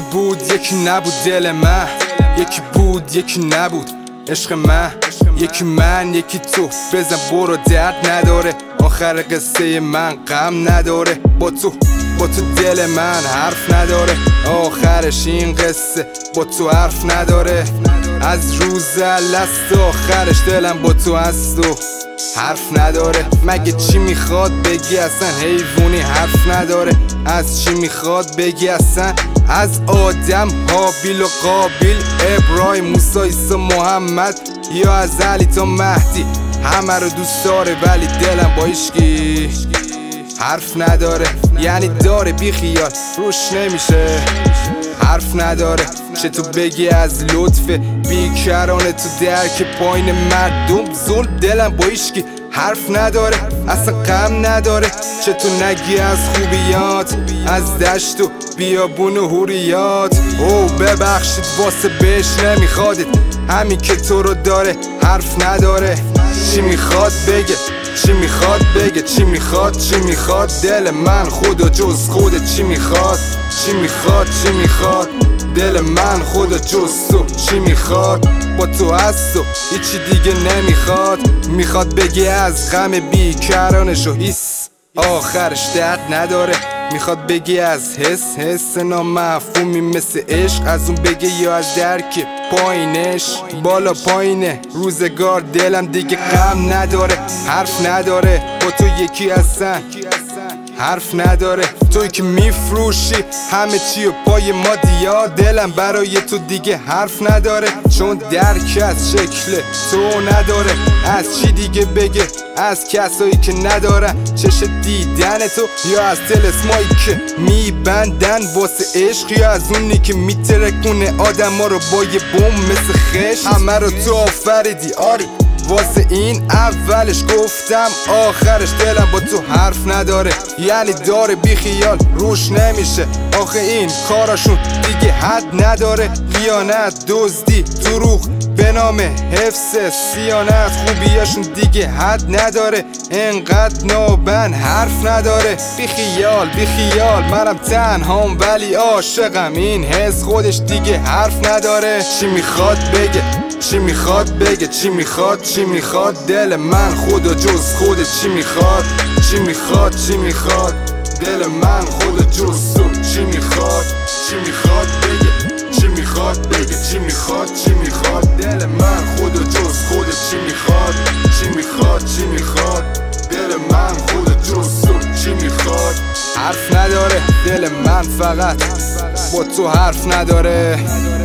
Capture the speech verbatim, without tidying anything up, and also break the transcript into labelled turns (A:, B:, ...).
A: بود یکی نبود دل من، یکی بود یکی نبود عشق من، یکی من یکی تو. بزن برو درد نداره، آخر قصه من غم نداره. با تو با تو دل من حرف نداره، آخرش این قصه با تو حرف نداره. از روز لست آخرش دلم با تو هست و حرف نداره. مگه چی میخواد بگی اصلا، حیوونی حرف نداره. از چی میخواد بگی اصلا، از آدم هابیل و قابیل، ابراهیم موسی عیسی محمد، یا از علی تا مهدی، همه رو دوست داره ولی دلم با هیچکی حرف نداره. یعنی داره بی خیال روش نمیشه حرف نداره. چه تو بگی از لطف بیکرانه تو درک پایین مردم ظلم، دلم با هیچکی حرف نداره، اصلا غم نداره. چه تو نگی از خوبیات، از دشت و بیابون و حوریات. او ببخشید واسه بهش نمیخوادید، همین که تو رو داره حرف نداره. چی میخواد بگه، چی میخواد بگه، چی میخواد، چی میخواد دل من، خدا جز خود. چی میخواد، چی میخواد، چی میخواد دل من، خدا جز تو. چی میخواد با تو هست و هیچی دیگه نمیخواد. میخواد بگه از غم بیکرانش و حس آخرش درد نداره. میخواد بگی از حس حس نامفهومی مثل عشق، از اون بگه یا از درک پایینش بالا پایینه روزگار. دلم دیگه غم نداره، حرف نداره. با تو یکی هستن حرف نداره. توی که میفروشی همه چی و پای ما دیا، دلم برای تو دیگه حرف نداره. چون درک از شکل تو نداره، از چی دیگه بگه، از کسایی که ندارن چش دیدن تو، یا از تلسمایی که میبندن واسه عشق، یا از اونی که میترکونه آدم ها رو با یه بوم مثل خش. همه رو تو آفریدی آری، واسه این اولش گفتم آخرش دلم با تو حرف نداره. یعنی داره بی خیال روش نمیشه، آخه این کاراشون دیگه حد نداره. خیانت، دزدی، دروغ به نام حفظ صیانت، خوبیاشون دیگه حد نداره. انقدر نابن حرف نداره. بی خیال بی خیال منم تنهام ولی عاشقم، این حس خودش دیگه حرف نداره. چی میخواد بگه، چی میخواد بگه، چی میخواد، چی میخواد دل من، خدا جز خود. چی میخواد، چی میخواد، چی میخواد دل من، خدا جز تو. چی میخواد، چی میخواد بگه، چی میخواد بگه، چی میخواد، چی میخواد دل من، خدا جز خود. چی میخواد، چی میخواد، چی میخواد دل من، خدا جز تو. چی میخواد، حرف نداره دل من، فقط با تو حرف نداره.